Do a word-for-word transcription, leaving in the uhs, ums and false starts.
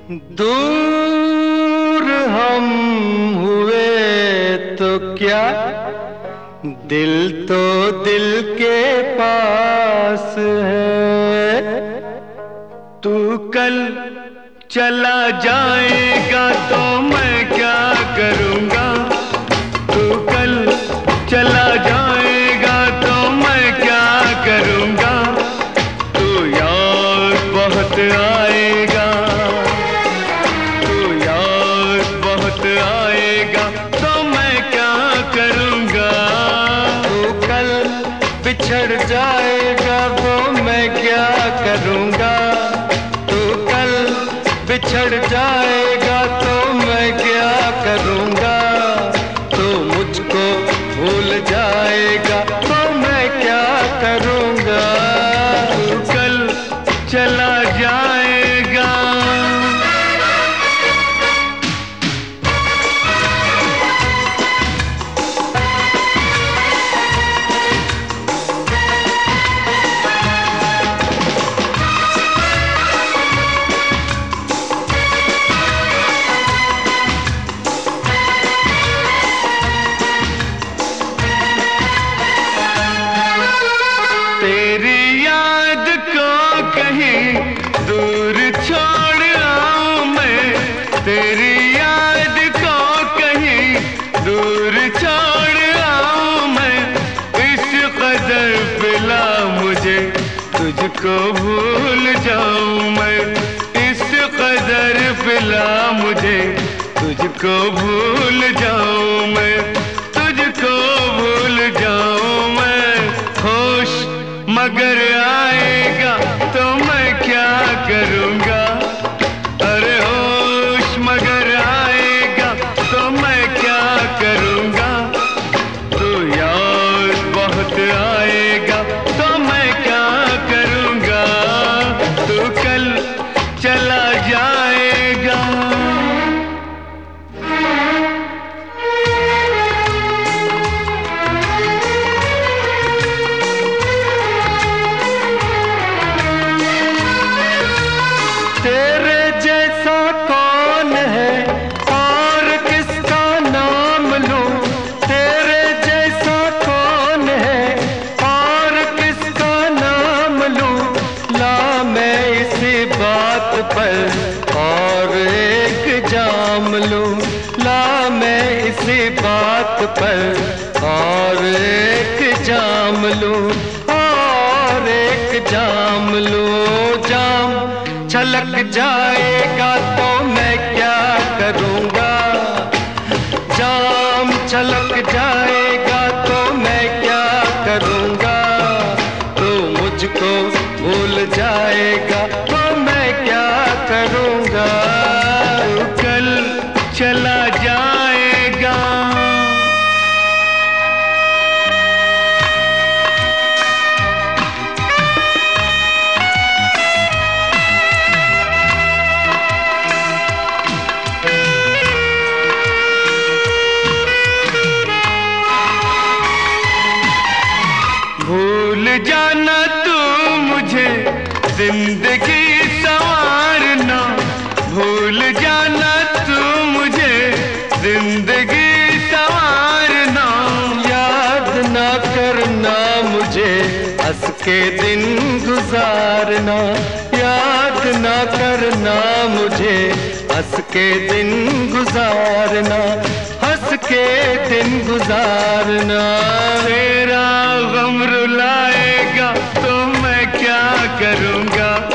दूर हम हुए तो क्या, दिल तो दिल के पास है। तू कल चला जाएगा तो मैं क्या करूँगा, तू कल चला जाएगा तो मैं क्या करूँगा। तू याद बहुत आएगा, तू याद बहुत आएगा तो मैं क्या करूँगा। तू कल बिछड़ जाएगा तो मैं क्या करूँगा, तू कल बिछड़ जाएगा तो मैं क्या करूँगा। तू मुझको भूल जाएगा तो मैं क्या करूँगा। तू कल चला जाएगा। तेरी याद को कहीं दूर छोड़ आऊं मैं, तेरी याद को कहीं दूर छोड़ आऊं मैं। इस कदर पिला मुझे तुझको भूल जाऊं मैं, इस कदर पिला मुझे तुझको भूल जाऊं मैं, तुझको भूल जाऊं मैं। होश मगर आएगा तो मैं क्या करूँगा, अरे होश मगर आएगा तो मैं क्या करूँगा। तू याद बहुत आएगा तो मैं क्या करूँगा। तू कल चला जाएगा। तेरे जैसा कौन है और किसका नाम लूं, तेरे जैसा कौन है और किसका नाम लूं। ला मैं इसी बात पर और एक जाम लूं, ला मैं इसी बात पर और एक जाम लूं, और एक जाम लूं। जाम छलक जाएगा तो मैं क्या करूँगा, जाम छलक जाएगा तो मैं क्या करूँगा। तू मुझको भूल जाएगा तो मैं क्या करूँगा। तू कल चला जाएगा। भूल जाना तू मुझे जिंदगी संवारना, भूल जाना तू मुझे जिंदगी संवारना। याद ना करना मुझे हंस के दिन गुजारना, याद ना करना मुझे हंस के दिन गुजारना, हंस के दिन गुजारना। तेरा गम रुलाएगा तो मैं क्या करूँगा,